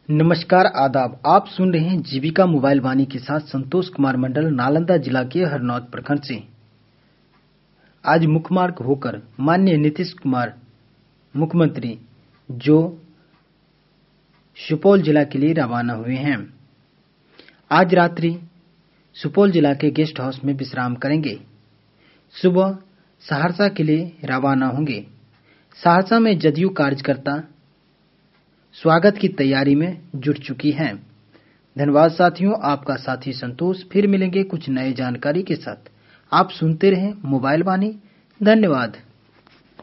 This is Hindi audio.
नमस्कार आदाब। आप सुन रहे हैं जीविका मोबाइल वाणी के साथ संतोष कुमार मंडल, नालंदा जिला के हरनौत प्रखंड से। आज मुख्य मार्ग होकर माननीय नीतीश कुमार मुख्यमंत्री जो सुपौल जिला के लिए रवाना हुए हैं। आज रात्रि सुपौल जिला के गेस्ट हाउस में विश्राम करेंगे। सुबह सहरसा के लिए रवाना होंगे। सहरसा में जदयू कार्यकर्ता स्वागत की तैयारी में जुट चुकी हैं। धन्यवाद साथियों, आपका साथी संतोष। फिर मिलेंगे कुछ नए जानकारी के साथ। आप सुनते रहें मोबाइल वाणी। धन्यवाद।